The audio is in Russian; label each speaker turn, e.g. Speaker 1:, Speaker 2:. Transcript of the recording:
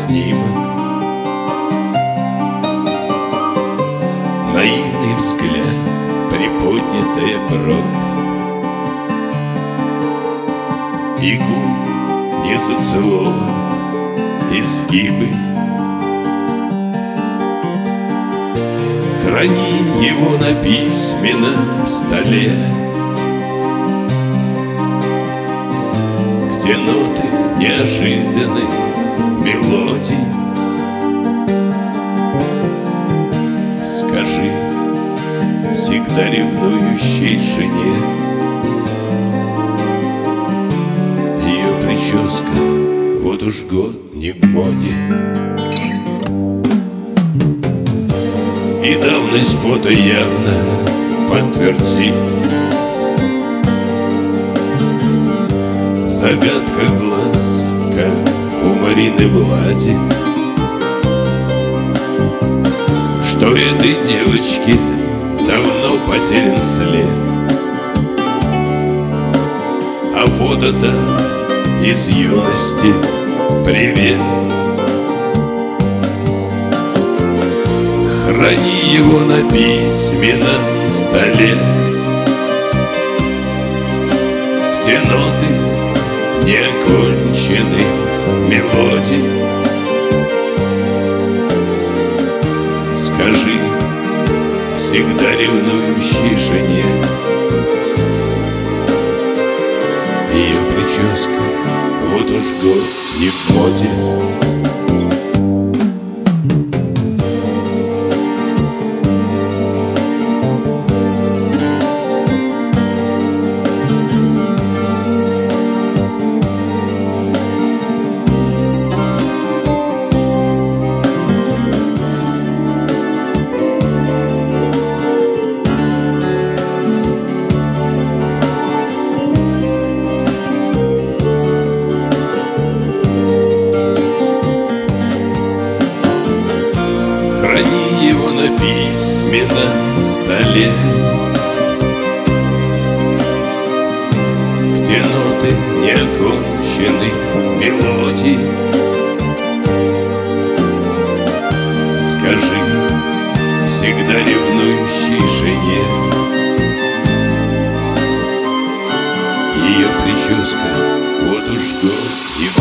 Speaker 1: снимок, наивный взгляд, приподнятая бровь, и губ не зацелованных изгибы. Храни его на письменном столе, где ноты неожиданных мелодий. Скажи всегда ревнующей жене: ее прическа вот уж год не в моде, и давность фото явно подтвердит. Загадка глаз, как у Марины Влади, что этой девочке давно потерян след. А фото-то из юности привет. Храни его на письменном столе, где ноты неоконченных мелодий. Скажи всегда ревнующей жене: ее прическа вот уж год не в моде. Храни его на письменном столе, где ноты неоконченных мелодий. Скажи всегда ревнующей жене: ее прическа вот уж год и